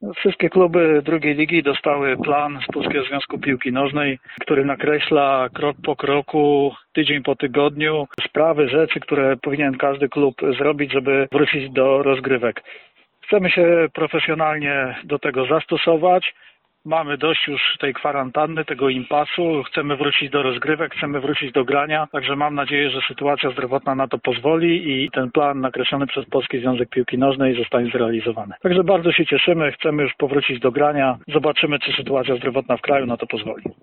Wszystkie kluby drugiej ligi dostały plan z Polskiego Związku Piłki Nożnej, który nakreśla krok po kroku, tydzień po tygodniu sprawy, rzeczy, które powinien każdy klub zrobić, żeby wrócić do rozgrywek. Chcemy się profesjonalnie do tego zastosować. Mamy dość już tej kwarantanny, tego impasu. Chcemy wrócić do rozgrywek, chcemy wrócić do grania. Także mam nadzieję, że sytuacja zdrowotna na to pozwoli i ten plan nakreślony przez Polski Związek Piłki Nożnej zostanie zrealizowany. Także bardzo się cieszymy, chcemy już powrócić do grania. Zobaczymy, czy sytuacja zdrowotna w kraju na to pozwoli.